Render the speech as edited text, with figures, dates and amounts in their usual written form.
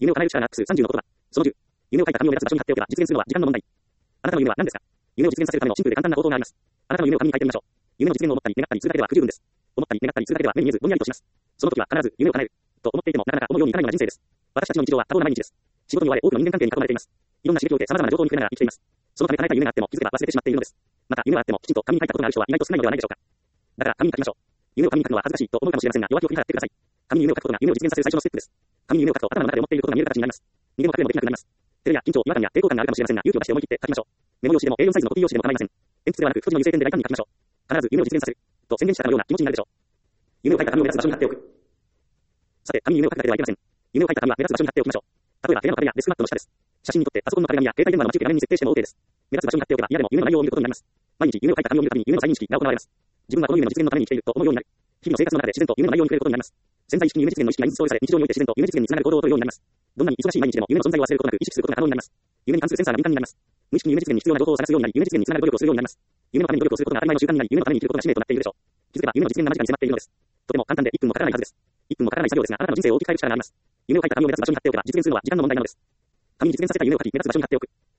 夢を叶える力複数30の言葉。その10。夢を書いた紙を目立つ場所に貼っておけば実現するのは時間の問題。あなたの夢は何ですか？夢を実現させるためのシンプルで簡単な方法があります。あなたの夢を紙に書いてみましょう。夢の実現を思ったり願ったりするだけでは不十分です。思ったり願ったりするだけでは目に見えずぼんやりとします。その時は必ず夢を叶えると思っていてもなかなか思うようにいかないのが人生です。私たちの日常は多忙な毎日です。仕事に追われ多くの人間関係に囲まれています。いろんな刺激を受け様々な情報に触れながら生きています。そのため叶えた夢があっても気づけば忘れてしまっているのです。また夢があってもきちんと紙に書いたことがある人は意外と少ないのではないでしょうか。だから紙に書きましょう。夢を紙に書くのは恥ずかしいと思うかもしれませんが弱気を振り払ってください。紙に夢を書くことが夢を実現させる最初のステップです。紙に夢を書くと頭の中で思っていることが見える形になります。逃げも隠れもできなくなります。照れや緊張、違和感や抵抗感があるかもしれませんが勇気を出して思い切って書きましょう。メモ用紙でも A4 サイズのコピー用紙でも構いません。鉛筆ではなく太字の油性ペンで大胆に書きましょう。必ず夢を実現させると宣言したかのような気持ちになるでしょう。夢を書いた紙を目立つ場所に貼っておく。さて、紙に夢を書くだけではいけません。夢を書いた紙は目立つ場所に貼っておきましょう。例えば部屋の壁やデスクマットの下です。写真に撮ってパソコンの壁紙や携帯電話の待ち受け画面に設定しても OK です。目立つ場所に貼っておけば嫌でも夢の内容を見ることになります。毎日夢を書いた紙を見るたびに夢の再認識が行われます。自分はこの夢の実現のために生きていると思うようになる。日々の生活の中で自然と夢の内容に触れることになります。潜在意識に夢実現の意識が印象され、日常において自然と夢実現につながる行動をとるようになります。どんなに忙しい毎日でも夢の存在を忘れることなく意識することが可能になります。夢に関するセンサーが敏感になります。無意識に夢実現に必要な情報を探すようになり、夢実現につながる努力をするようになります。夢のために努力をすることが当たり前の習慣になり、夢のために生きることが使命となっているでしょう。気づけば夢の実現が間近に迫っているのです。とても簡単で1分もかからないはずです。1分もかからない作業ですが、あなたの人生を大きく変える力があります。夢を書いた紙を目立つ場所に貼っておけば実現するのは時間の問題なのです。紙に実現させた夢を書き、目立つ場所に貼っておく。